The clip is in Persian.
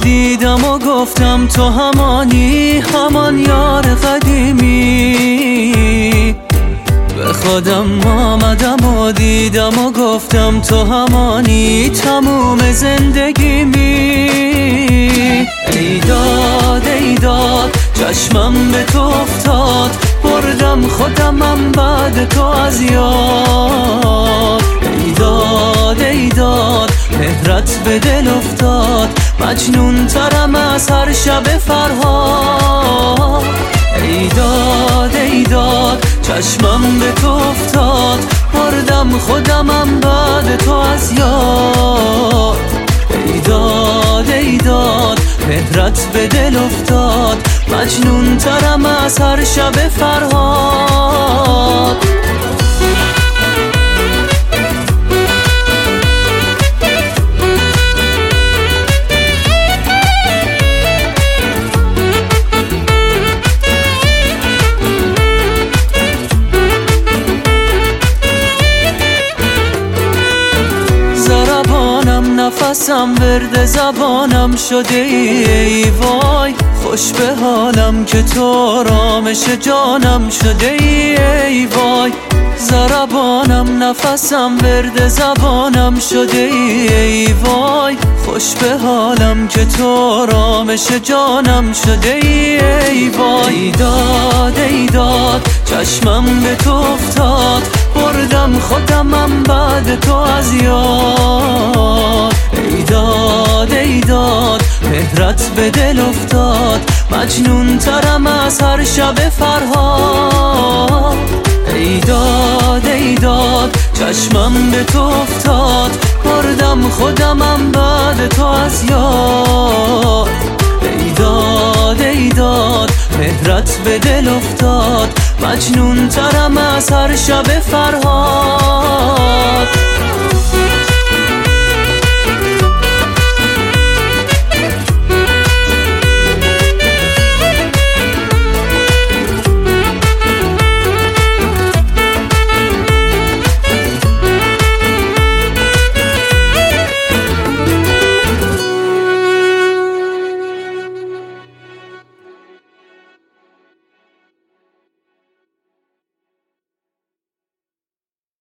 دیدم و گفتم تو همانی، همان یار قدیمی. به خودم آمدم و دیدم و گفتم تو همانی، تموم زندگیمی. ای داد ای داد چشمم به تو افتاد، بردم خودمم بعد تو از یاد. ای داد ای داد مهرت به دل افتاد، مجنون ترم از هر شب فرهاد. ای داد ای داد چشمم به تو افتاد، بردم خودمم بعد تو از یاد. ای داد ای داد مهرت به دل افتاد، مجنون ترم از هر شب فرهاد. نفسم ورد زبانم شده ای وای، خوش به حالم که تو آرامش جانم شده ای وای. ضربانم نفسم ورد زبانم شده ای وای، خوش به حالم که تو آرامش جانم شده ای وای. ای داد ای داد چشمم به تو افتاد، بردم خودمم بعد تو از یاد. ای داد ای داد مهرت به دل افتاد، مجنون ترم از هر شب فرهاد. ای داد ای داد چشمم به تو افتاد، بردم خودمم بعد تو از یاد. ای داد ای داد مهرت به دل افتاد، مجنون ترم از هر شب فرهاد.